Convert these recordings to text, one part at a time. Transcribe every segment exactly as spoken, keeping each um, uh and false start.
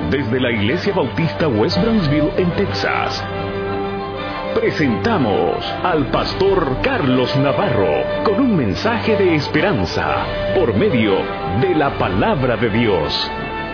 Desde la Iglesia Bautista West Brownsville en Texas, presentamos al pastor Carlos Navarro con un mensaje de esperanza por medio de la palabra de Dios.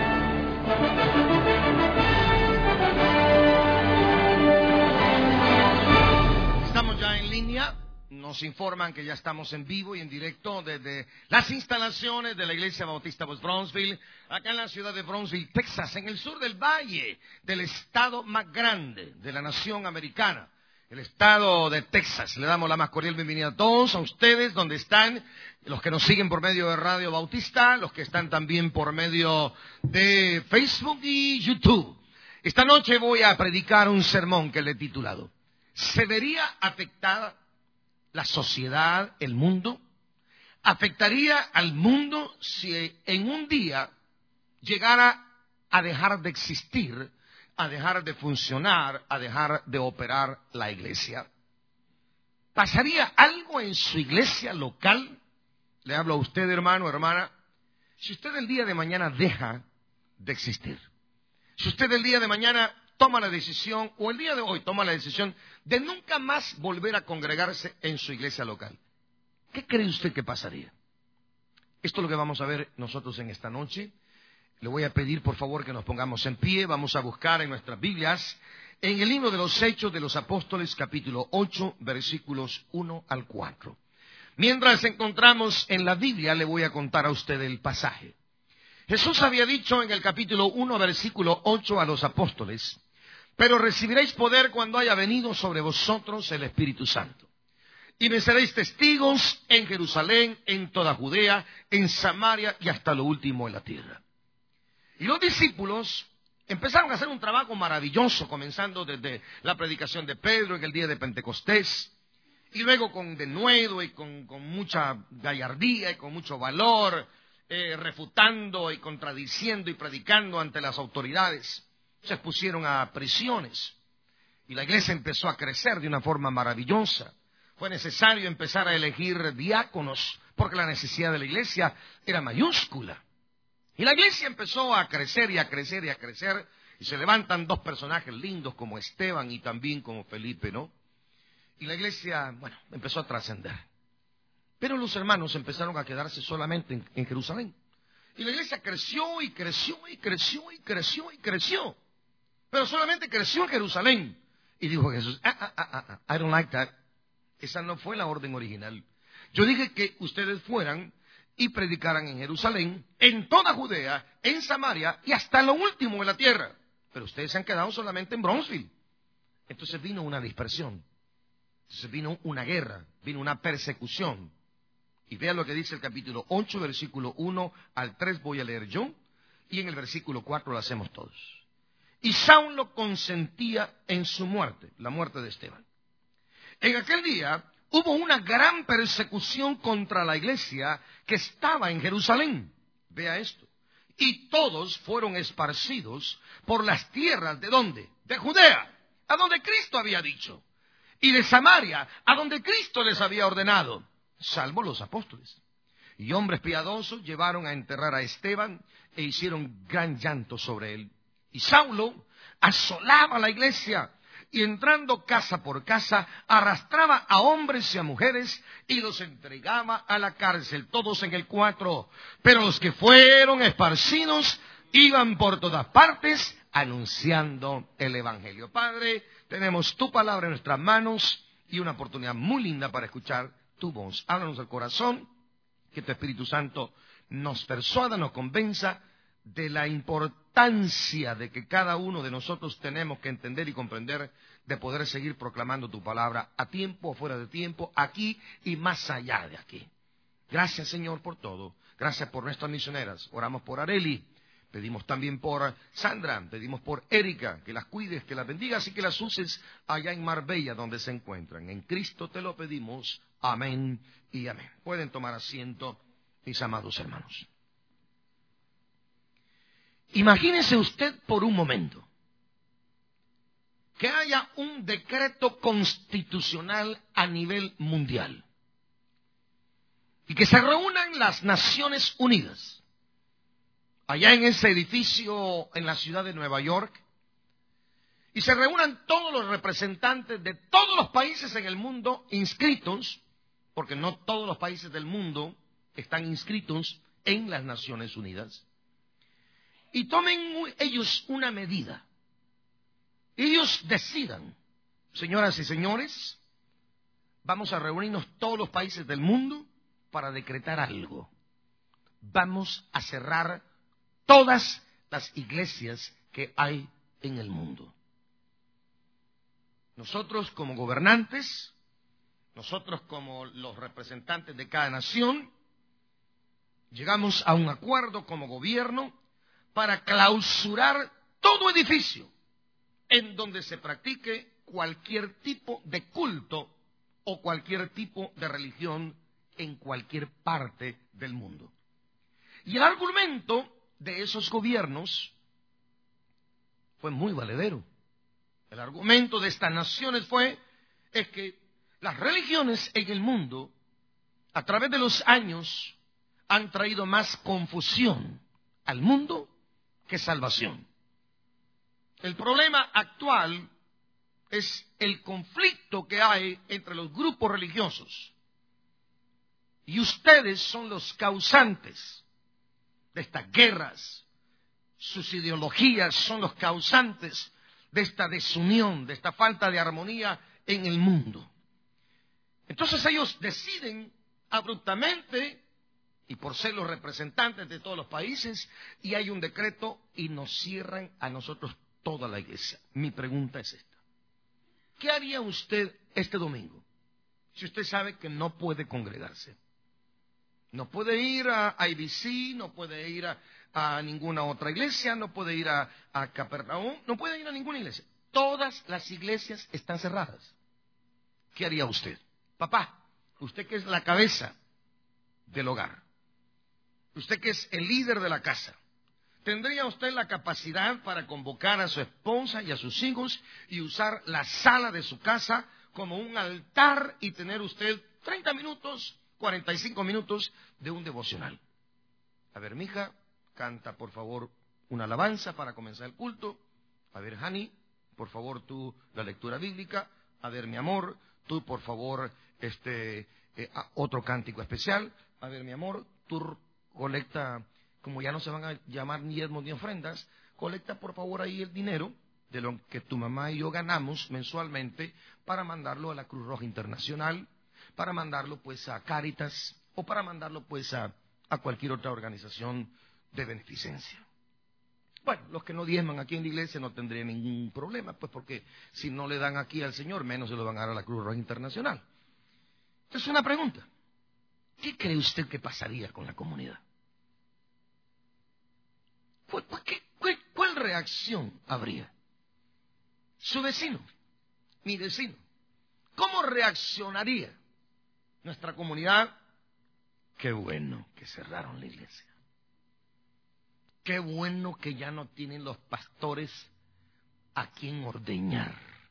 Estamos ya en línea. Nos informan que ya estamos en vivo y en directo desde las instalaciones de la Iglesia Bautista West Brownsville, acá en la ciudad de Brownsville, Texas, en el sur del valle del estado más grande de la nación americana, el estado de Texas. Le damos la más cordial bienvenida a todos, a ustedes, donde están, los que nos siguen por medio de Radio Bautista, los que están también por medio de Facebook y YouTube. Esta noche voy a predicar un sermón que le he titulado ¿Se vería afectada la sociedad, el mundo? ¿Afectaría al mundo si en un día llegara a dejar de existir, a dejar de funcionar, a dejar de operar la iglesia? ¿Pasaría algo en su iglesia local? Le hablo a usted, hermano, hermana. Si usted el día de mañana deja de existir, si usted el día de mañana toma la decisión, o el día de hoy toma la decisión de nunca más volver a congregarse en su iglesia local, ¿qué cree usted que pasaría? Esto es lo que vamos a ver nosotros en esta noche. Le voy a pedir por favor que nos pongamos en pie. Vamos a buscar en nuestras Biblias, en el libro de los Hechos de los Apóstoles, capítulo ocho, versículos uno al cuatro. Mientras encontramos en la Biblia, le voy a contar a usted el pasaje. Jesús había dicho en el capítulo uno, versículo ocho a los apóstoles: pero recibiréis poder cuando haya venido sobre vosotros el Espíritu Santo. Y me seréis testigos en Jerusalén, en toda Judea, en Samaria y hasta lo último de la tierra. Y los discípulos empezaron a hacer un trabajo maravilloso, comenzando desde la predicación de Pedro en el día de Pentecostés, y luego con denuedo y con, con mucha gallardía y con mucho valor, eh, refutando y contradiciendo y predicando ante las autoridades. Se expusieron a prisiones y la iglesia empezó a crecer de una forma maravillosa. Fue necesario empezar a elegir diáconos porque la necesidad de la iglesia era mayúscula. Y la iglesia empezó a crecer y a crecer y a crecer, y se levantan dos personajes lindos como Esteban y también como Felipe, ¿no? Y la iglesia, bueno, empezó a trascender. Pero los hermanos empezaron a quedarse solamente en, en Jerusalén. Y la iglesia creció y creció y creció y creció y creció. Pero solamente creció en Jerusalén. Y dijo Jesús, ah, ah, ah, ah, I don't like that. Esa no fue la orden original. Yo dije que ustedes fueran y predicaran en Jerusalén, en toda Judea, en Samaria y hasta lo último de la tierra. Pero ustedes se han quedado solamente en Brownsville. Entonces vino una dispersión. Entonces vino una guerra, vino una persecución. Y vean lo que dice el capítulo ocho, versículo uno al tres, voy a leer yo. Y en el versículo cuatro lo hacemos todos. Y Saulo consentía en su muerte, la muerte de Esteban. En aquel día hubo una gran persecución contra la iglesia que estaba en Jerusalén. Vea esto. Y todos fueron esparcidos por las tierras, ¿de dónde? De Judea, a donde Cristo había dicho. Y de Samaria, a donde Cristo les había ordenado, salvo los apóstoles. Y hombres piadosos llevaron a enterrar a Esteban e hicieron gran llanto sobre él. Y Saulo asolaba la iglesia y entrando casa por casa arrastraba a hombres y a mujeres y los entregaba a la cárcel, todos en el cuatro. Pero los que fueron esparcidos iban por todas partes anunciando el evangelio. Padre, tenemos tu palabra en nuestras manos y una oportunidad muy linda para escuchar tu voz. Háblanos al corazón, que tu Espíritu Santo nos persuada, nos convenza de la importancia de que cada uno de nosotros tenemos que entender y comprender de poder seguir proclamando tu palabra a tiempo o fuera de tiempo, aquí y más allá de aquí. Gracias, Señor, por todo. Gracias por nuestras misioneras. Oramos por Areli. Pedimos también por Sandra, pedimos por Erika, que las cuides, que las bendigas y que las uses allá en Marbella donde se encuentran. En Cristo te lo pedimos. Amén y amén. Pueden tomar asiento, mis amados hermanos. Imagínese usted por un momento que haya un decreto constitucional a nivel mundial y que se reúnan las Naciones Unidas allá en ese edificio en la ciudad de Nueva York, y se reúnan todos los representantes de todos los países en el mundo inscritos, porque no todos los países del mundo están inscritos en las Naciones Unidas, y tomen ellos una medida. Ellos decidan, señoras y señores, vamos a reunirnos todos los países del mundo para decretar algo. Vamos a cerrar todas las iglesias que hay en el mundo. Nosotros como gobernantes, nosotros como los representantes de cada nación, llegamos a un acuerdo como gobierno para clausurar todo edificio en donde se practique cualquier tipo de culto o cualquier tipo de religión en cualquier parte del mundo. Y el argumento de esos gobiernos fue muy valedero. El argumento de estas naciones fue es que las religiones en el mundo, a través de los años, han traído más confusión al mundo que salvación. El problema actual es el conflicto que hay entre los grupos religiosos. Y ustedes son los causantes de estas guerras. Sus ideologías son los causantes de esta desunión, de esta falta de armonía en el mundo. Entonces ellos deciden abruptamente, y por ser los representantes de todos los países, y hay un decreto y nos cierran a nosotros toda la iglesia. Mi pregunta es esta: ¿qué haría usted este domingo si usted sabe que no puede congregarse? No puede ir a I B C, no puede ir a, a ninguna otra iglesia, no puede ir a, a Capernaum, no puede ir a ninguna iglesia. Todas las iglesias están cerradas. ¿Qué haría usted? Papá, usted que es la cabeza del hogar, usted que es el líder de la casa, ¿tendría usted la capacidad para convocar a su esposa y a sus hijos y usar la sala de su casa como un altar y tener usted treinta minutos, cuarenta y cinco minutos de un devocional? A ver, mija, canta por favor una alabanza para comenzar el culto. A ver, Hani, por favor tú la lectura bíblica. A ver, mi amor, tú por favor este eh, otro cántico especial. A ver, mi amor, tú colecta, como ya no se van a llamar ni diezmos ni ofrendas, colecta por favor ahí el dinero de lo que tu mamá y yo ganamos mensualmente para mandarlo a la Cruz Roja Internacional, para mandarlo pues a Cáritas o para mandarlo pues a, a cualquier otra organización de beneficencia. Bueno, los que no diezman aquí en la iglesia no tendrían ningún problema, pues porque si no le dan aquí al Señor, menos se lo van a dar a la Cruz Roja Internacional. Entonces, una pregunta: ¿qué cree usted que pasaría con la comunidad? ¿Cuál, qué, cuál, cuál reacción habría? Su vecino, mi vecino, ¿cómo reaccionaría nuestra comunidad? Qué bueno que cerraron la iglesia. Qué bueno que ya no tienen los pastores a quien ordeñar.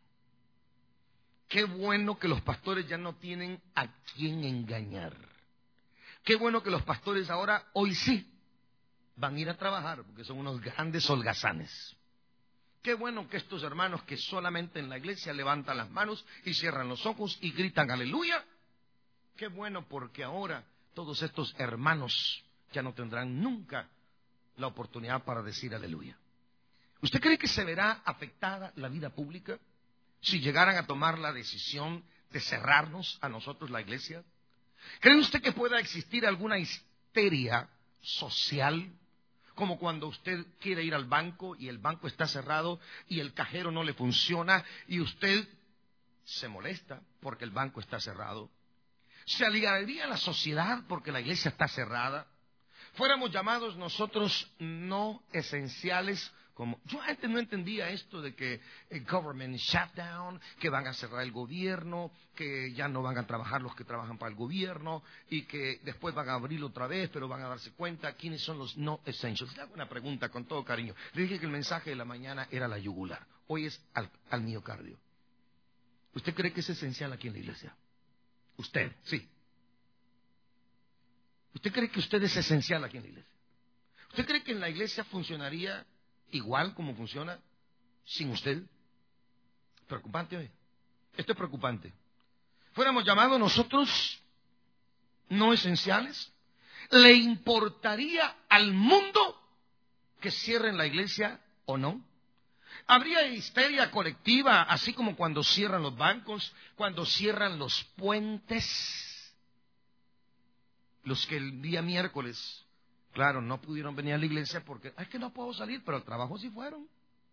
Qué bueno que los pastores ya no tienen a quien engañar. Qué bueno que los pastores ahora, hoy sí, van a ir a trabajar porque son unos grandes holgazanes. Qué bueno que estos hermanos que solamente en la iglesia levantan las manos y cierran los ojos y gritan aleluya. Qué bueno porque ahora todos estos hermanos ya no tendrán nunca la oportunidad para decir aleluya. ¿Usted cree que se verá afectada la vida pública si llegaran a tomar la decisión de cerrarnos a nosotros la iglesia? ¿Cree usted que pueda existir alguna histeria social, como cuando usted quiere ir al banco y el banco está cerrado y el cajero no le funciona y usted se molesta porque el banco está cerrado? ¿Se alegraría la sociedad porque la iglesia está cerrada? Fuéramos llamados nosotros no esenciales, como yo antes no entendía esto de que el government shutdown, que van a cerrar el gobierno, que ya no van a trabajar los que trabajan para el gobierno y que después van a abrirlo otra vez, pero van a darse cuenta quiénes son los no essentials. Le hago una pregunta con todo cariño. Le dije que el mensaje de la mañana era la yugular, hoy es al, al miocardio. ¿Usted cree que es esencial aquí en la iglesia? Usted, sí. ¿Usted cree que usted es esencial aquí en la iglesia? ¿Usted cree que en la iglesia funcionaría igual como funciona sin usted? Preocupante hoy. Esto es preocupante. Fuéramos llamados nosotros no esenciales. ¿Le importaría al mundo que cierren la iglesia o no? ¿Habría histeria colectiva, así como cuando cierran los bancos, cuando cierran los puentes? Los que el día miércoles, claro, no pudieron venir a la iglesia porque, ay, es que no puedo salir, pero al trabajo sí fueron.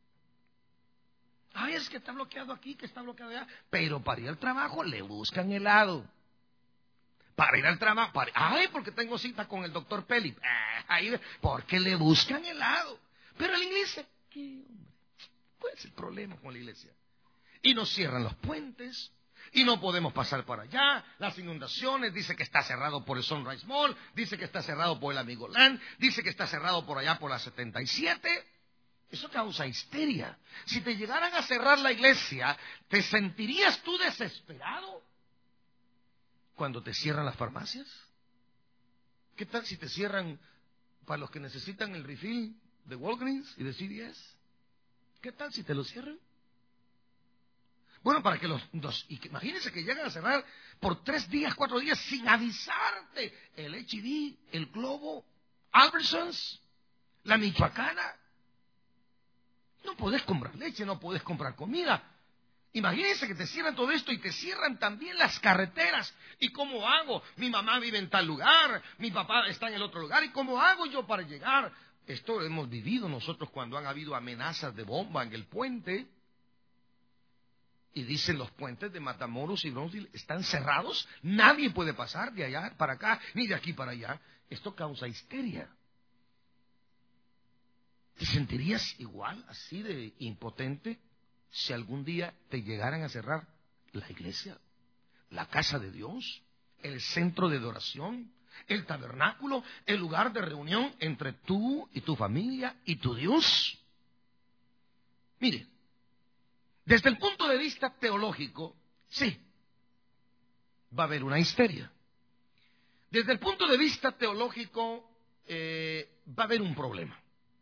Ay, es que está bloqueado aquí, que está bloqueado allá. Pero para ir al trabajo le buscan helado. Para ir al trabajo, para... ay, porque tengo cita con el doctor Peli. Ay, porque le buscan helado. Pero a la iglesia, ¿qué, hombre? ¿Cuál es el problema con la iglesia? Y nos cierran los puentes, y no podemos pasar para allá. Las inundaciones, dice que está cerrado por el Sunrise Mall, dice que está cerrado por el Amigo Land, dice que está cerrado por allá por la setenta y siete. Eso causa histeria. Si te llegaran a cerrar la iglesia, ¿te sentirías tú desesperado cuando te cierran las farmacias? ¿Qué tal si te cierran para los que necesitan el refill de Walgreens y de C V S? ¿Qué tal si te lo cierran? Bueno, para que los... los y que, imagínense que llegan a cerrar por tres días, cuatro días sin avisarte. El H E B, el Globo, Albertsons, la Michoacana. No podés comprar leche, no podés comprar comida. Imagínense que te cierran todo esto y te cierran también las carreteras. ¿Y cómo hago? Mi mamá vive en tal lugar, mi papá está en el otro lugar. ¿Y cómo hago yo para llegar? Esto lo hemos vivido nosotros cuando han habido amenazas de bomba en el puente. Y dicen los puentes de Matamoros y Brownsville están cerrados. Nadie puede pasar de allá para acá, ni de aquí para allá. Esto causa histeria. ¿Te sentirías igual, así de impotente, si algún día te llegaran a cerrar la iglesia, la casa de Dios, el centro de adoración, el tabernáculo, el lugar de reunión entre tú y tu familia y tu Dios? Mire, desde el punto de vista teológico, sí, va a haber una histeria. Desde el punto de vista teológico, eh, va a haber un problema.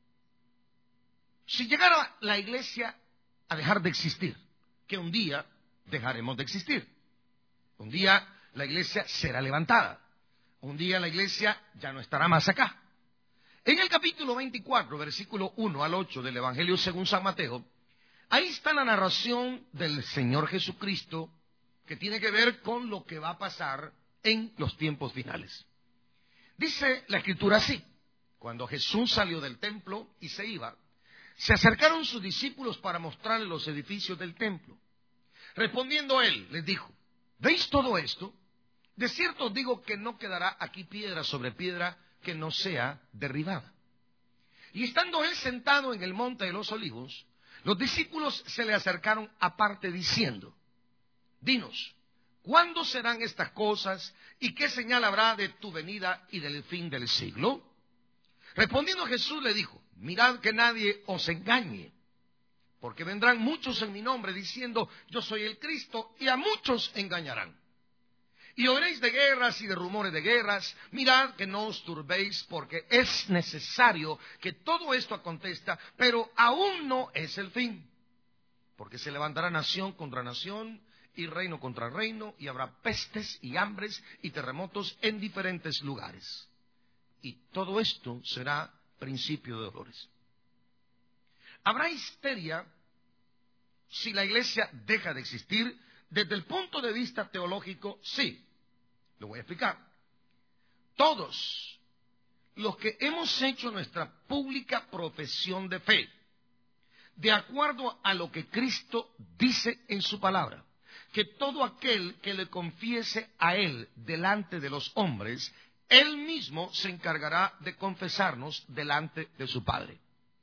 Si llegara la iglesia a dejar de existir, que un día dejaremos de existir. Un día la iglesia será levantada. Un día la iglesia ya no estará más acá. En el capítulo veinticuatro, versículo uno al ocho del Evangelio según San Mateo, ahí está la narración del Señor Jesucristo que tiene que ver con lo que va a pasar en los tiempos finales. Dice la Escritura así: cuando Jesús salió del templo y se iba, se acercaron sus discípulos para mostrarle los edificios del templo. Respondiendo él, les dijo: ¿veis todo esto? De cierto os digo que no quedará aquí piedra sobre piedra que no sea derribada. Y estando él sentado en el monte de los olivos, los discípulos se le acercaron aparte diciendo: dinos, ¿cuándo serán estas cosas y qué señal habrá de tu venida y del fin del siglo? Respondiendo Jesús le dijo: mirad que nadie os engañe, porque vendrán muchos en mi nombre diciendo yo soy el Cristo, y a muchos engañarán. Y oiréis de guerras y de rumores de guerras. Mirad que no os turbéis, porque es necesario que todo esto acontezca, pero aún no es el fin. Porque se levantará nación contra nación y reino contra reino, y habrá pestes y hambres y terremotos en diferentes lugares. Y todo esto será principio de dolores. ¿Habrá histeria si la iglesia deja de existir? Desde el punto de vista teológico, sí. Lo voy a explicar. Todos los que hemos hecho nuestra pública profesión de fe, de acuerdo a lo que Cristo dice en su palabra, que todo aquel que le confiese a Él delante de los hombres, Él mismo se encargará de confesarnos delante de su Padre.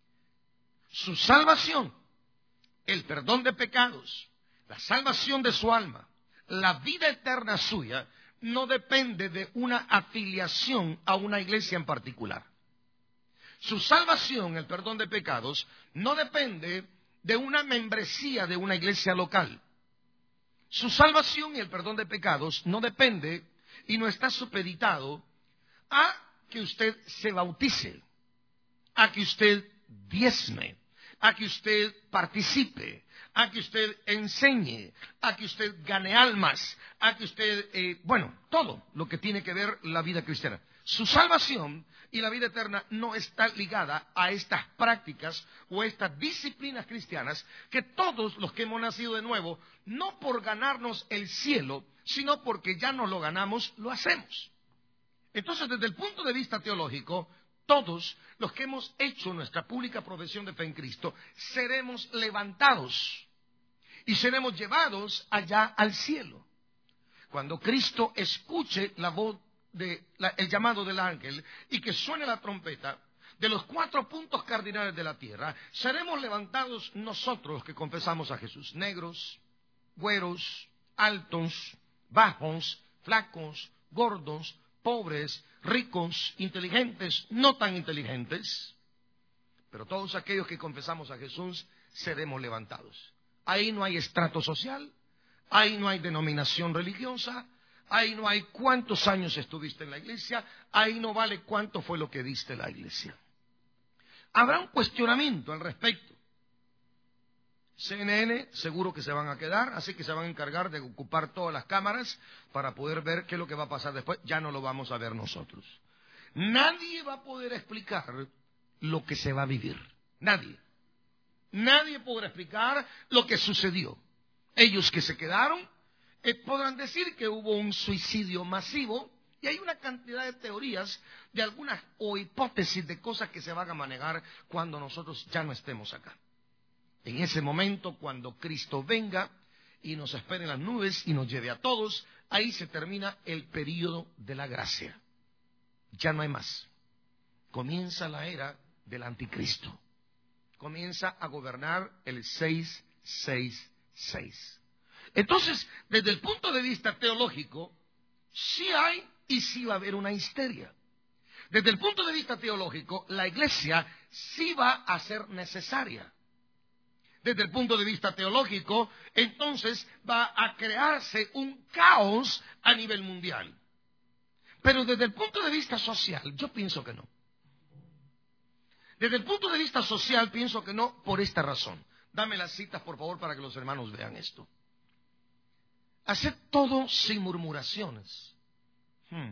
Su salvación, el perdón de pecados, la salvación de su alma, la vida eterna suya, no depende de una afiliación a una iglesia en particular. Su salvación, el perdón de pecados, no depende de una membresía de una iglesia local. Su salvación y el perdón de pecados no depende y no está supeditado a que usted se bautice. a que usted diezme, a que usted participe, a que usted enseñe, a que usted gane almas, a que usted, eh, bueno, todo lo que tiene que ver la vida cristiana. Su salvación y la vida eterna no está ligada a estas prácticas o a estas disciplinas cristianas que todos los que hemos nacido de nuevo, no por ganarnos el cielo, sino porque ya nos lo ganamos, lo hacemos. Entonces, desde el punto de vista teológico, todos los que hemos hecho nuestra pública profesión de fe en Cristo, seremos levantados y seremos llevados allá al cielo. Cuando Cristo escuche la voz de la, el llamado del ángel y que suene la trompeta de los cuatro puntos cardinales de la tierra, seremos levantados nosotros los que confesamos a Jesús, negros, güeros, altos, bajos, flacos, gordos, pobres, ricos, inteligentes, no tan inteligentes, pero todos aquellos que confesamos a Jesús seremos levantados. Ahí no hay estrato social, ahí no hay denominación religiosa, ahí no hay cuántos años estuviste en la iglesia, ahí no vale cuánto fue lo que diste en la iglesia. Habrá un cuestionamiento al respecto. C N N seguro que se van a quedar, así que se van a encargar de ocupar todas las cámaras para poder ver qué es lo que va a pasar después. Ya no lo vamos a ver nosotros. Nadie va a poder explicar lo que se va a vivir. Nadie. Nadie podrá explicar lo que sucedió. Ellos que se quedaron eh, podrán decir que hubo un suicidio masivo y hay una cantidad de teorías de algunas o hipótesis de cosas que se van a manejar cuando nosotros ya no estemos acá. En ese momento, cuando Cristo venga y nos espere en las nubes y nos lleve a todos, ahí se termina el período de la gracia. Ya no hay más. Comienza la era del anticristo. Comienza a gobernar el seiscientos sesenta y seis. Entonces, desde el punto de vista teológico, sí hay y sí va a haber una histeria. Desde el punto de vista teológico, la iglesia sí va a ser necesaria. Desde el punto de vista teológico, entonces va a crearse un caos a nivel mundial. Pero desde el punto de vista social, yo pienso que no. Desde el punto de vista social, pienso que no por esta razón. Dame las citas, por favor, para que los hermanos vean esto. Haced todo sin murmuraciones hmm.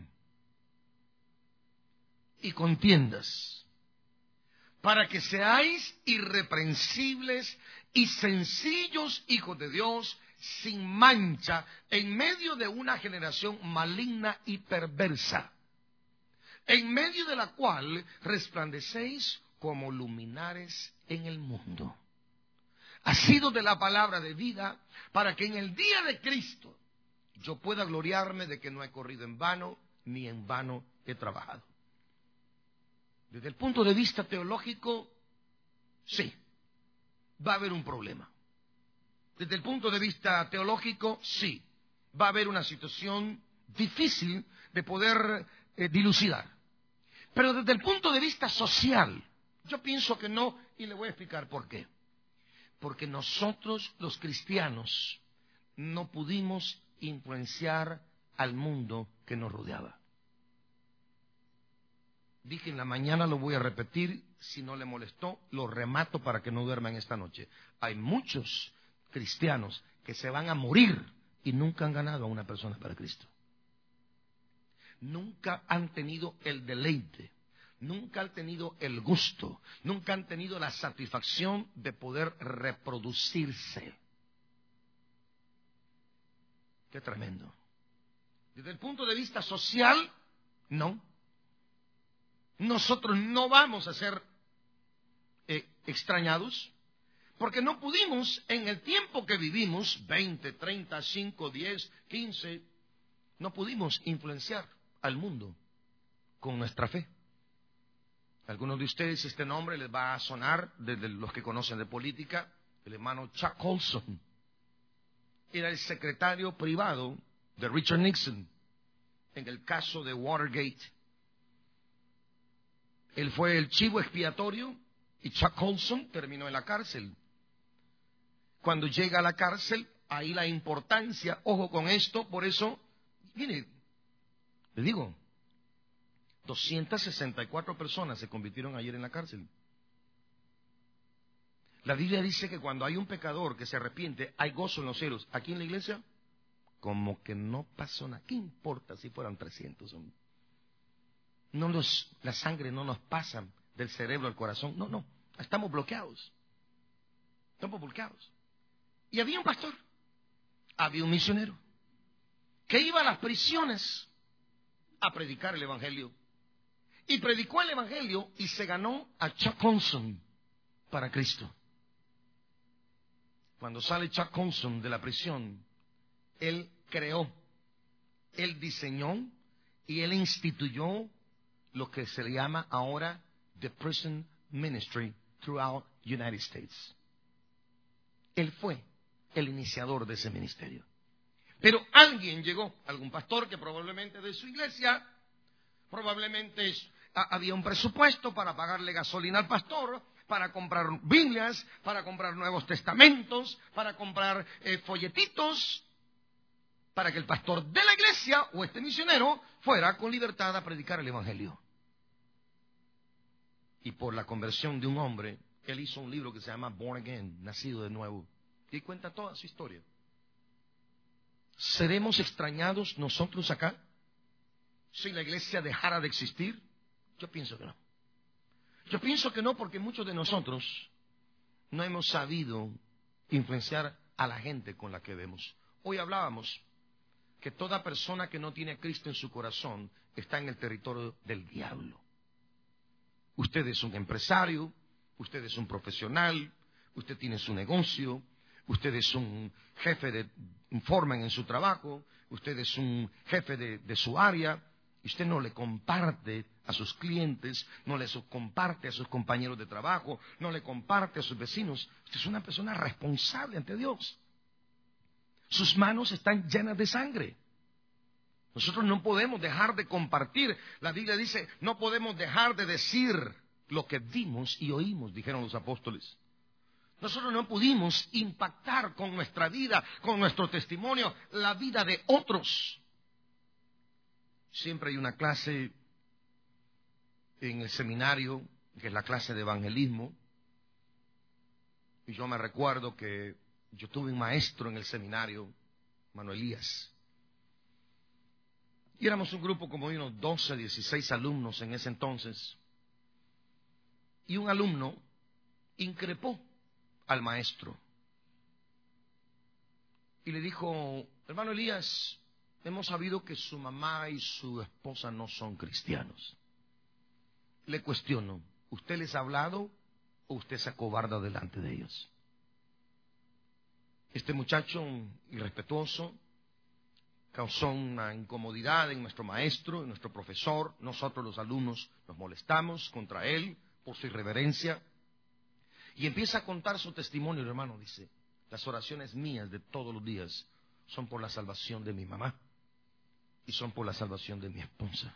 y contiendas, para que seáis irreprensibles y sencillos hijos de Dios, sin mancha, en medio de una generación maligna y perversa, en medio de la cual resplandecéis como luminares en el mundo. Ha sido de la palabra de vida, para que en el día de Cristo yo pueda gloriarme de que no he corrido en vano, ni en vano he trabajado. Desde el punto de vista teológico, sí, va a haber un problema. Desde el punto de vista teológico, sí, va a haber una situación difícil de poder eh, dilucidar. Pero desde el punto de vista social, yo pienso que no, y le voy a explicar por qué. Porque nosotros, los cristianos, no pudimos influenciar al mundo que nos rodeaba. Dije en la mañana, lo voy a repetir, si no le molestó, lo remato para que no duerman esta noche. Hay muchos cristianos que se van a morir y nunca han ganado a una persona para Cristo. Nunca han tenido el deleite, nunca han tenido el gusto, nunca han tenido la satisfacción de poder reproducirse. Qué tremendo. Desde el punto de vista social, no. Nosotros no vamos a ser eh, extrañados, porque no pudimos en el tiempo que vivimos, veinte, treinta, cinco, diez, quince, no pudimos influenciar al mundo con nuestra fe. Algunos de ustedes este nombre les va a sonar, desde los que conocen de política, el hermano Chuck Colson. Era el secretario privado de Richard Nixon en el caso de Watergate. Él fue el chivo expiatorio y Chuck Colson terminó en la cárcel. Cuando llega a la cárcel, ahí la importancia, ojo con esto, por eso, mire, le digo, doscientas sesenta y cuatro personas se convirtieron ayer en la cárcel. La Biblia dice que cuando hay un pecador que se arrepiente, hay gozo en los cielos. Aquí en la iglesia, como que no pasó nada. ¿Qué importa si fueran trescientos? No nos, la sangre no nos pasa del cerebro al corazón. No, no, estamos bloqueados. Estamos bloqueados. Y había un pastor, había un misionero, que iba a las prisiones a predicar el evangelio. Y predicó el evangelio y se ganó a Chuck Colson para Cristo. Cuando sale Chuck Colson de la prisión, él creó, él diseñó y él instituyó lo que se le llama ahora the prison ministry throughout the United States. Él fue el iniciador de ese ministerio. Pero alguien llegó, algún pastor que probablemente de su iglesia, probablemente había un presupuesto para pagarle gasolina al pastor, para comprar Biblias, para comprar Nuevos Testamentos, para comprar eh, folletitos, para que el pastor de la iglesia o este misionero fuera con libertad a predicar el evangelio. Y por la conversión de un hombre, él hizo un libro que se llama Born Again, Nacido de Nuevo, y cuenta toda su historia. ¿Seremos extrañados nosotros acá si la iglesia dejara de existir? Yo pienso que no. Yo pienso que no, porque muchos de nosotros no hemos sabido influenciar a la gente con la que vemos. Hoy hablábamos que toda persona que no tiene a Cristo en su corazón está en el territorio del diablo. Usted es un empresario, usted es un profesional, usted tiene su negocio, usted es un jefe de un foreman en su trabajo, usted es un jefe de, de su área, y usted no le comparte a sus clientes, no le comparte a sus compañeros de trabajo, no le comparte a sus vecinos. Usted es una persona responsable ante Dios. Sus manos están llenas de sangre. Nosotros no podemos dejar de compartir. La Biblia dice, no podemos dejar de decir lo que vimos y oímos, dijeron los apóstoles. Nosotros no pudimos impactar con nuestra vida, con nuestro testimonio, la vida de otros. Siempre hay una clase en el seminario, que es la clase de evangelismo. Y yo me recuerdo que yo tuve un maestro en el seminario, Manuel Elías. Y éramos un grupo como de unos doce, dieciséis alumnos en ese entonces. Y un alumno increpó al maestro. Y le dijo, hermano Elías, hemos sabido que su mamá y su esposa no son cristianos. Le cuestiono, ¿usted les ha hablado o usted se acobarda delante de ellos? Este muchacho irrespetuoso causó una incomodidad en nuestro maestro, en nuestro profesor. Nosotros los alumnos nos molestamos contra él por su irreverencia. Y empieza a contar su testimonio, hermano. Dice, las oraciones mías de todos los días son por la salvación de mi mamá y son por la salvación de mi esposa.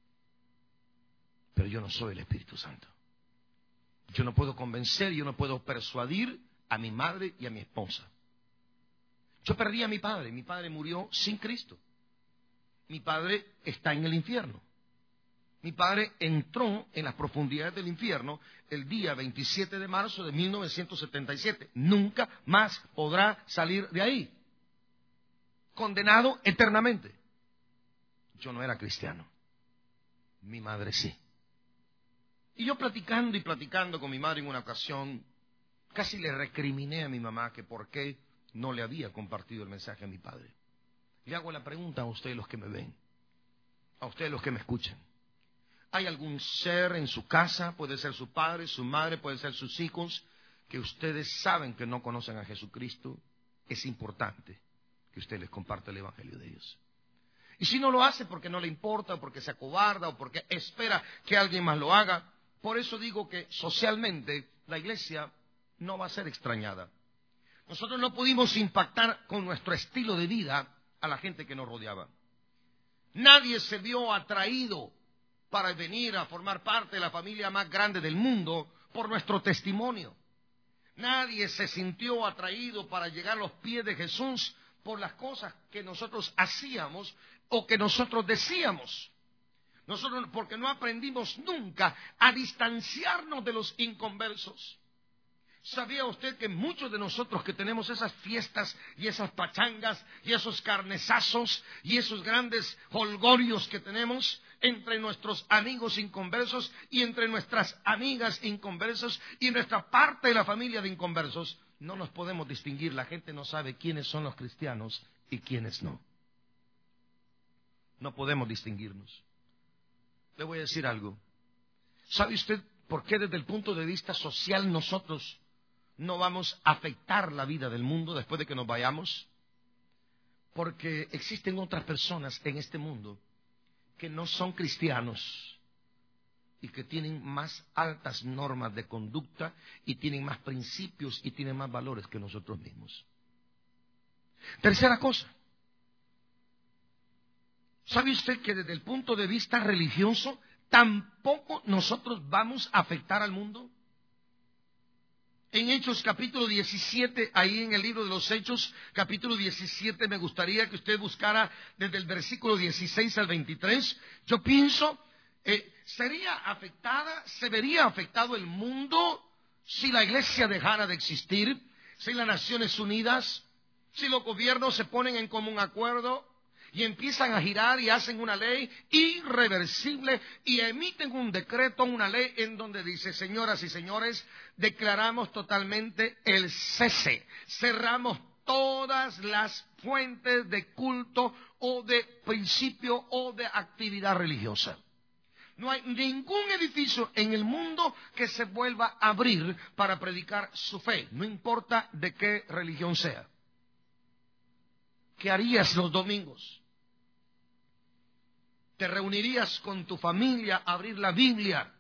Pero yo no soy el Espíritu Santo. Yo no puedo convencer, yo no puedo persuadir a mi madre y a mi esposa. Yo perdí a mi padre, mi padre murió sin Cristo. Mi padre está en el infierno. Mi padre entró en las profundidades del infierno el día veintisiete de marzo de mil novecientos setenta y siete. Nunca más podrá salir de ahí. Condenado eternamente. Yo no era cristiano. Mi madre sí. Y yo platicando y platicando con mi madre en una ocasión, casi le recriminé a mi mamá que por qué no le había compartido el mensaje a mi padre. Le hago la pregunta a ustedes los que me ven, a ustedes los que me escuchan. ¿Hay algún ser en su casa, puede ser su padre, su madre, puede ser sus hijos, que ustedes saben que no conocen a Jesucristo? Es importante que usted les comparte el evangelio de Dios. Y si no lo hace porque no le importa, o porque se acobarda, o porque espera que alguien más lo haga, por eso digo que socialmente la iglesia no va a ser extrañada. Nosotros no pudimos impactar con nuestro estilo de vida a la gente que nos rodeaba. Nadie se vio atraído para venir a formar parte de la familia más grande del mundo por nuestro testimonio. Nadie se sintió atraído para llegar a los pies de Jesús por las cosas que nosotros hacíamos o que nosotros decíamos. Nosotros, porque no aprendimos nunca a distanciarnos de los inconversos. ¿Sabía usted que muchos de nosotros que tenemos esas fiestas y esas pachangas y esos carnezazos y esos grandes holgorios que tenemos entre nuestros amigos inconversos y entre nuestras amigas inconversas y nuestra parte de la familia de inconversos, no nos podemos distinguir? La gente no sabe quiénes son los cristianos y quiénes no. No podemos distinguirnos. Le voy a decir algo. ¿Sabe usted por qué desde el punto de vista social nosotros no vamos a afectar la vida del mundo después de que nos vayamos? Porque existen otras personas en este mundo que no son cristianos y que tienen más altas normas de conducta y tienen más principios y tienen más valores que nosotros mismos. Tercera cosa. ¿Sabe usted que desde el punto de vista religioso tampoco nosotros vamos a afectar al mundo? En Hechos capítulo diecisiete, ahí en el libro de los Hechos, capítulo diecisiete, me gustaría que usted buscara desde el versículo dieciséis al veintitrés. Yo pienso, eh, ¿sería afectada, se vería afectado el mundo si la iglesia dejara de existir? Si las Naciones Unidas, si los gobiernos se ponen en común acuerdo y empiezan a girar y hacen una ley irreversible y emiten un decreto, una ley en donde dice: señoras y señores, declaramos totalmente el cese, cerramos todas las fuentes de culto o de principio o de actividad religiosa. No hay ningún edificio en el mundo que se vuelva a abrir para predicar su fe, no importa de qué religión sea. ¿Qué harías los domingos? ¿Te reunirías con tu familia a abrir la Biblia,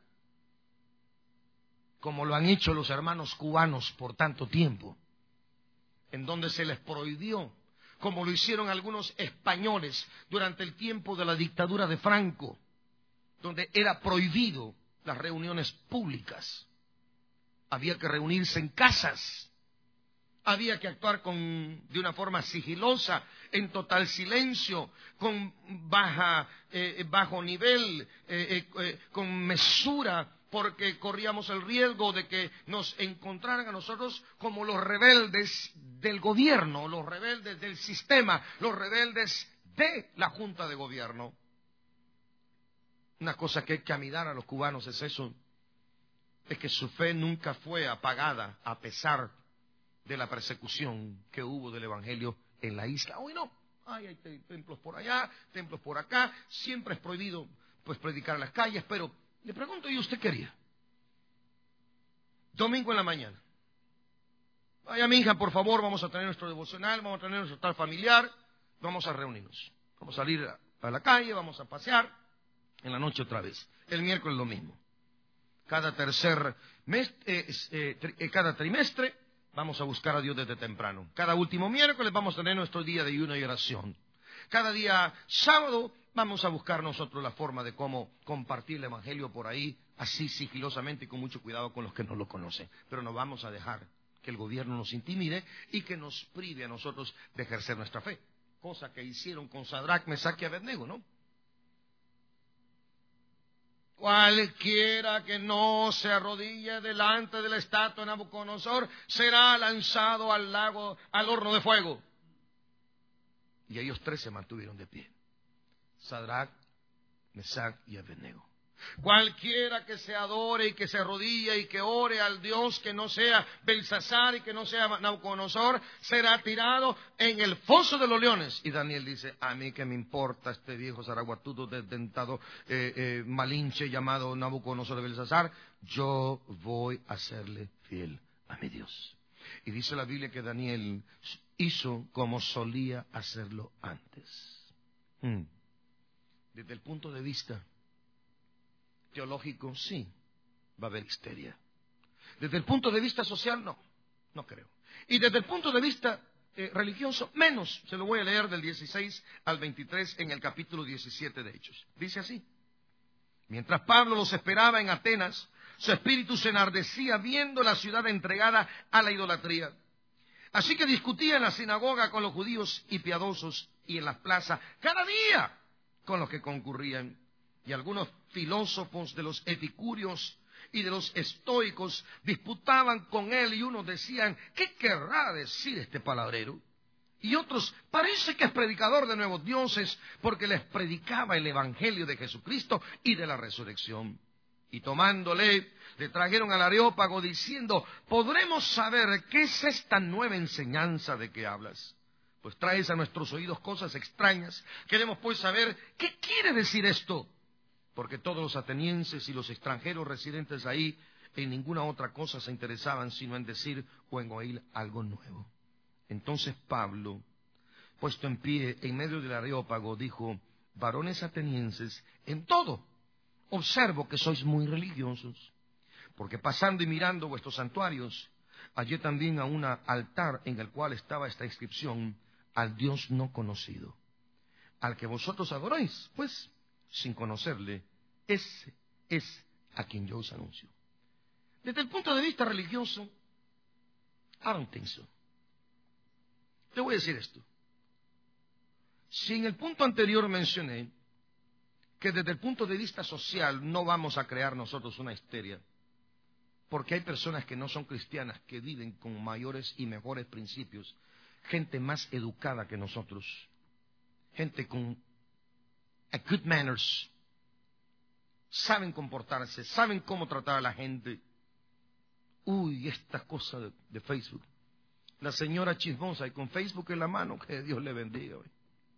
como lo han hecho los hermanos cubanos por tanto tiempo, en donde se les prohibió, como lo hicieron algunos españoles durante el tiempo de la dictadura de Franco, donde era prohibido las reuniones públicas? Había que reunirse en casas. Había que actuar con, de una forma sigilosa, en total silencio, con baja, eh, bajo nivel, eh, eh, con mesura, porque corríamos el riesgo de que nos encontraran a nosotros como los rebeldes del gobierno, los rebeldes del sistema, los rebeldes de la Junta de Gobierno. Una cosa que hay que amigar a los cubanos es eso, es que su fe nunca fue apagada a pesar de la persecución que hubo del Evangelio en la isla. Hoy no, ay, hay templos por allá, templos por acá, siempre es prohibido pues predicar en las calles, pero le pregunto, ¿y usted qué haría? Domingo en la mañana. Vaya, mi hija, por favor, vamos a tener nuestro devocional, vamos a tener nuestro tal familiar, vamos a reunirnos. Vamos a salir a, a la calle, vamos a pasear, en la noche otra vez. El miércoles lo mismo. Cada tercer mes, eh, eh, tri, eh, cada trimestre, vamos a buscar a Dios desde temprano. Cada último miércoles vamos a tener nuestro día de ayuno y oración. Cada día sábado vamos a buscar nosotros la forma de cómo compartir el Evangelio por ahí, así sigilosamente y con mucho cuidado con los que no lo conocen. Pero no vamos a dejar que el gobierno nos intimide y que nos prive a nosotros de ejercer nuestra fe. Cosa que hicieron con Sadrach, Mesach y Abednego, ¿no? Cualquiera que no se arrodille delante de la estatua de Nabucodonosor será lanzado al lago, al horno de fuego. Y ellos tres se mantuvieron de pie: Sadrach, Mesach y Abednego. Cualquiera que se adore y que se arrodille y que ore al Dios que no sea Belsasar y que no sea Nabucodonosor será tirado en el foso de los leones. Y Daniel dice: a mí que me importa este viejo zaraguatudo desdentado, eh, eh, malinche llamado Nabucodonosor de Belsasar, yo voy a serle fiel a mi Dios. Y dice la Biblia que Daniel hizo como solía hacerlo antes. Hmm. Desde el punto de vista teológico, sí, va a haber histeria. Desde el punto de vista social, no, no creo. Y desde el punto de vista eh, religioso, menos. Se lo voy a leer del dieciséis al veintitrés en el capítulo diecisiete de Hechos. Dice así: mientras Pablo los esperaba en Atenas, su espíritu se enardecía viendo la ciudad entregada a la idolatría. Así que discutía en la sinagoga con los judíos y piadosos y en las plazas cada día con los que concurrían. Y algunos filósofos de los epicúreos y de los estoicos disputaban con él, y unos decían, ¿qué querrá decir este palabrero? Y otros, parece que es predicador de nuevos dioses, porque les predicaba el evangelio de Jesucristo y de la resurrección. Y tomándole, le trajeron al Areópago diciendo, ¿podremos saber qué es esta nueva enseñanza de que hablas? Pues traes a nuestros oídos cosas extrañas. Queremos pues saber qué quiere decir esto. Porque todos los atenienses y los extranjeros residentes ahí en ninguna otra cosa se interesaban sino en decir o en oír algo nuevo. Entonces Pablo, puesto en pie en medio del Areópago, dijo, varones atenienses, en todo observo que sois muy religiosos, porque pasando y mirando vuestros santuarios, hallé también a un altar en el cual estaba esta inscripción, al Dios no conocido, al que vosotros adoráis, pues, sin conocerle, ese es a quien yo os anuncio. Desde el punto de vista religioso, I don't think so. Te voy a decir esto. Si en el punto anterior mencioné que desde el punto de vista social no vamos a crear nosotros una histeria, porque hay personas que no son cristianas que viven con mayores y mejores principios, gente más educada que nosotros, gente con a good manners, saben comportarse, saben cómo tratar a la gente. Uy, esta cosa de, de Facebook. La señora chismosa y con Facebook en la mano, que Dios le bendiga. Hoy.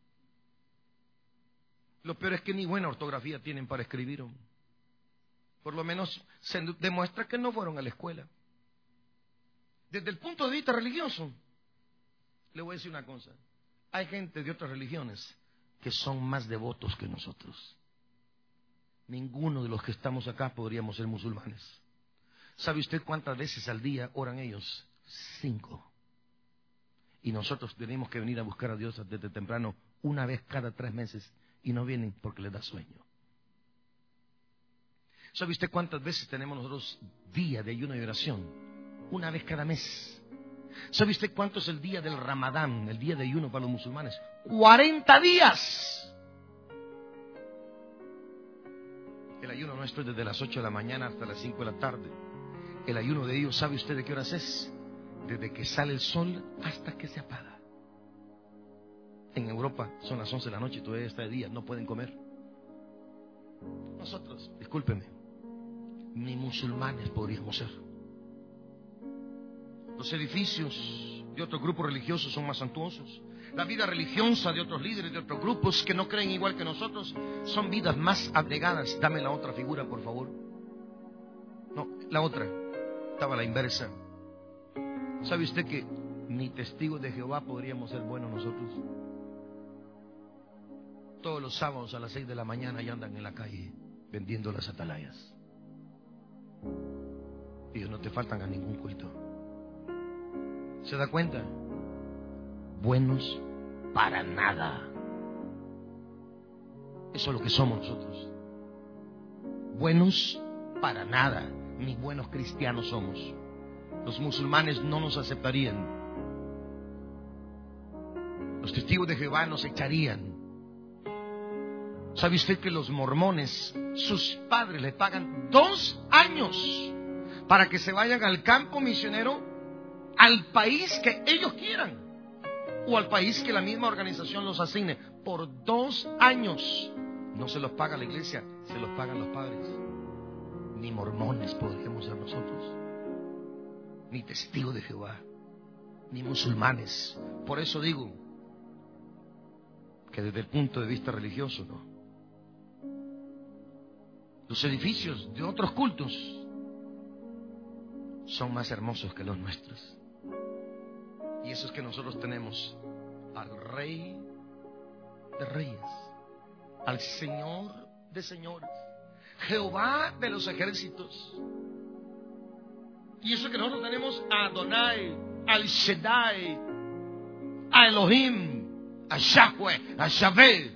Lo peor es que ni buena ortografía tienen para escribir. Hombre. Por lo menos se demuestra que no fueron a la escuela. Desde el punto de vista religioso, le voy a decir una cosa. Hay gente de otras religiones que son más devotos que nosotros. Ninguno de los que estamos acá podríamos ser musulmanes. ¿Sabe usted cuántas veces al día oran ellos? Cinco. Y nosotros tenemos que venir a buscar a Dios desde temprano, una vez cada tres meses, y no vienen porque les da sueño. ¿Sabe usted cuántas veces tenemos nosotros día de ayuno y oración? Una vez cada mes. ¿Sabe usted cuánto es el día del Ramadán, el día de ayuno para los musulmanes? ¡cuarenta días! El ayuno nuestro es desde las ocho de la mañana hasta las cinco de la tarde. El ayuno de ellos, ¿sabe usted de qué horas es? Desde que sale el sol hasta que se apaga. En Europa son las once de la noche y todavía está de día, no pueden comer. Nosotros, discúlpeme, ni musulmanes podríamos ser. Los edificios de otros grupos religiosos son más suntuosos. La vida religiosa de otros líderes de otros grupos que no creen igual que nosotros son vidas más abnegadas. Dame la otra figura, por favor. No, la otra. Estaba a la inversa. ¿Sabe usted que ni testigos de Jehová podríamos ser buenos nosotros? Todos los sábados a las seis de la mañana ya andan en la calle vendiendo las atalayas. Ellos no te faltan a ningún culto. ¿Se da cuenta? Buenos para nada. Eso es lo que somos nosotros. Buenos para nada. Ni buenos cristianos somos. Los musulmanes no nos aceptarían. Los testigos de Jehová nos echarían. ¿Sabe usted que los mormones, sus padres le pagan dos años para que se vayan al campo misionero al país que ellos quieran o al país que la misma organización los asigne? Por dos años. No se los paga la iglesia, se los pagan los padres. Ni mormones podríamos ser nosotros, ni testigos de Jehová, ni musulmanes. Por eso digo que desde el punto de vista religioso, no. Los edificios de otros cultos son más hermosos que los nuestros. Y eso es que nosotros tenemos al Rey de Reyes, al Señor de Señores, Jehová de los ejércitos. Y eso es que nosotros tenemos a Adonai, al Shaddai, a Elohim, a Yahweh, a Yahvé.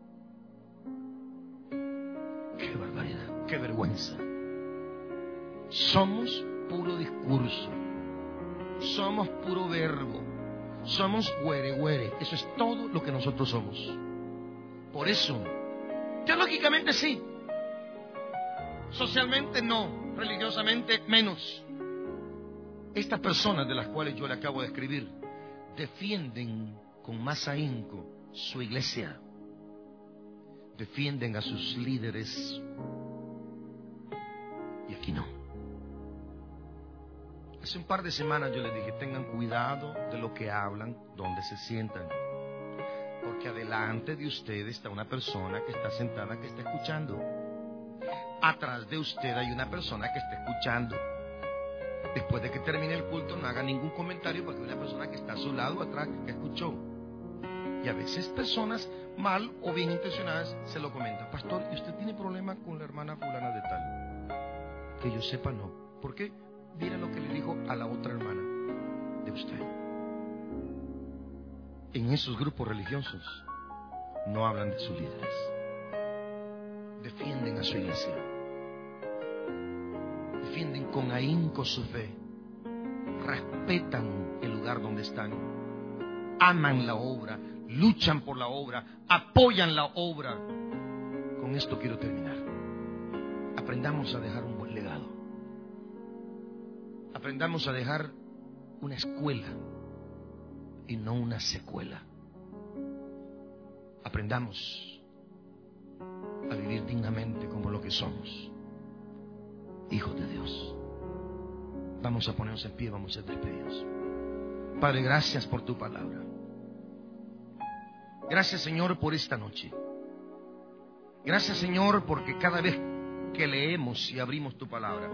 ¡Qué barbaridad! ¡Qué vergüenza! Somos puro discurso. Somos puro verbo. Somos güere güere. Eso es todo lo que nosotros somos. Por eso, teológicamente sí. Socialmente no. religiosamente menos. Estas personas de las cuales yo le acabo de escribir defienden con más ahínco su iglesia, defienden a sus líderes, y aquí no. Hace un par de semanas yo les dije, tengan cuidado de lo que hablan, donde se sientan, porque adelante de usted está una persona que está sentada, que está escuchando. Atrás de usted hay una persona que está escuchando. Después de que termine el culto, no haga ningún comentario, porque hay una persona que está a su lado atrás que escuchó. Y a veces personas mal o bien intencionadas se lo comentan. Pastor, ¿y usted tiene problema con la hermana fulana de tal? Que yo sepa, no. ¿Por qué? Mira lo que le dijo a la otra hermana de usted. En esos grupos religiosos no hablan de sus líderes. Defienden a su iglesia. Defienden con ahínco su fe. Respetan el lugar donde están. Aman la obra. Luchan por la obra. Apoyan la obra. Con esto quiero terminar. Aprendamos a dejar un buen legado. Aprendamos a dejar una escuela y no una secuela. Aprendamos a vivir dignamente como lo que somos, hijos de Dios. Vamos a ponernos en pie, vamos a ser despedidos. Padre, gracias por tu palabra. Gracias, Señor, por esta noche. Gracias, Señor, porque cada vez que leemos y abrimos tu palabra,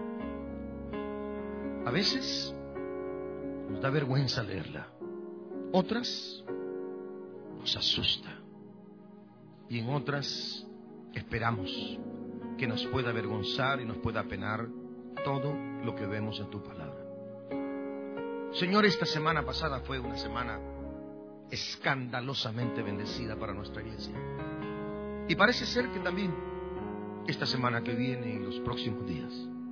a veces nos da vergüenza leerla, otras nos asusta y en otras esperamos que nos pueda avergonzar y nos pueda apenar todo lo que vemos en tu palabra. Señor, esta semana pasada fue una semana escandalosamente bendecida para nuestra iglesia, y parece ser que también esta semana que viene y los próximos días.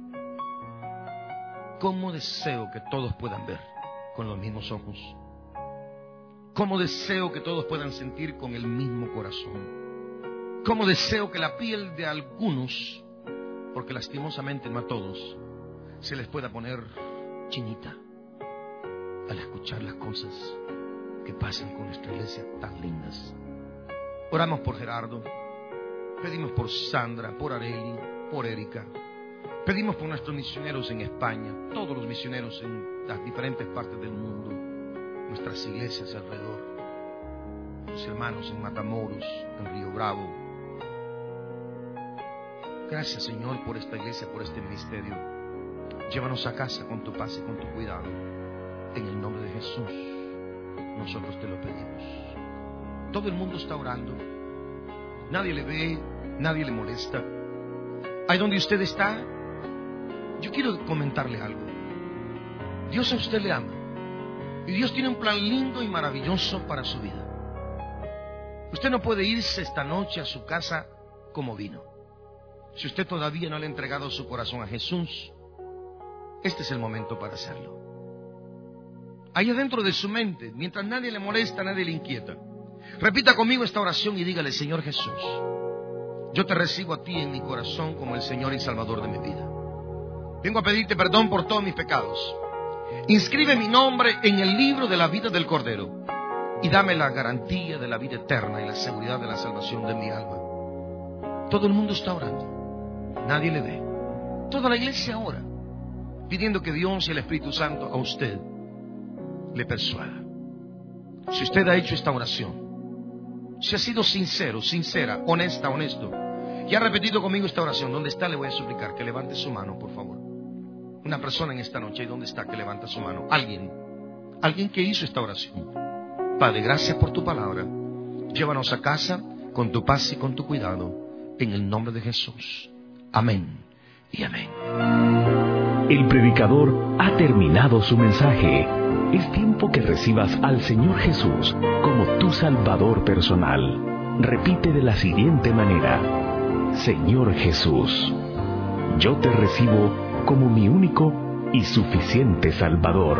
Cómo deseo que todos puedan ver con los mismos ojos. Cómo deseo que todos puedan sentir con el mismo corazón. Cómo deseo que la piel de algunos, porque lastimosamente no a todos, se les pueda poner chinita al escuchar las cosas que pasan con nuestra iglesia tan lindas. Oramos por Gerardo, pedimos por Sandra, por Areli, por Erika. Pedimos por nuestros misioneros en España, todos los misioneros en las diferentes partes del mundo, nuestras iglesias alrededor, los hermanos en Matamoros, en Río Bravo. Gracias, Señor, por esta iglesia, por este ministerio. Llévanos a casa con tu paz y con tu cuidado. En el nombre de Jesús, nosotros te lo pedimos. Todo el mundo está orando. Nadie le ve, nadie le molesta. Ahí donde usted está, yo quiero comentarle algo. Dios a usted le ama. Y Dios tiene un plan lindo y maravilloso para su vida. Usted no puede irse esta noche a su casa como vino. Si usted todavía no le ha entregado su corazón a Jesús, este es el momento para hacerlo. Ahí adentro de su mente, mientras nadie le molesta, nadie le inquieta, repita conmigo esta oración y dígale: Señor Jesús, yo te recibo a ti en mi corazón como el Señor y Salvador de mi vida. Vengo a pedirte perdón por todos mis pecados. Inscribe mi nombre en el libro de la vida del Cordero y dame la garantía de la vida eterna y la seguridad de la salvación de mi alma. Todo el mundo está orando, nadie le ve. Toda la iglesia ora, pidiendo que Dios y el Espíritu Santo a usted le persuada. Si usted ha hecho esta oración, si ha sido sincero, sincera, honesta, honesto, y ha repetido conmigo esta oración, ¿dónde está? Le voy a suplicar que levante su mano, por favor. Una persona en esta noche, ¿y dónde está? Que levanta su mano. Alguien, alguien que hizo esta oración. Padre, gracias por tu palabra. Llévanos a casa con tu paz y con tu cuidado, en el nombre de Jesús. Amén y amén. El predicador ha terminado su mensaje. Es tiempo que recibas al Señor Jesús como tu Salvador personal. Repite de la siguiente manera: Señor Jesús, yo te recibo como mi único y suficiente Salvador.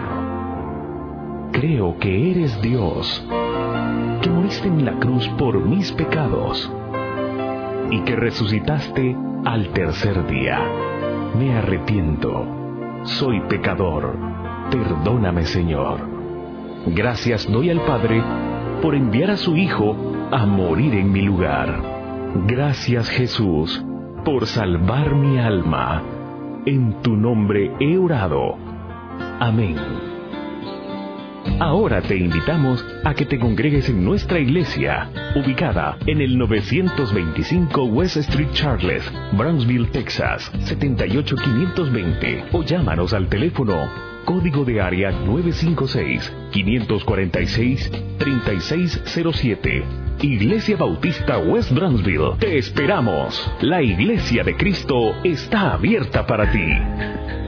Creo que eres Dios, que moriste en la cruz por mis pecados y que resucitaste al tercer día. Me arrepiento. Soy pecador. Perdóname, Señor. Gracias doy al Padre por enviar a su Hijo a morir en mi lugar. Gracias, Jesús, por salvar mi alma. En tu nombre he orado. Amén. Ahora te invitamos a que te congregues en nuestra iglesia, ubicada en el novecientos veinticinco West Street Charles, Brownsville, Texas, setenta y ocho quinientos veinte, o llámanos al teléfono código de área nueve cinco seis, cinco cuatro seis, tres seis cero siete. Iglesia Bautista West Brownsville. Te esperamos. La Iglesia de Cristo está abierta para ti.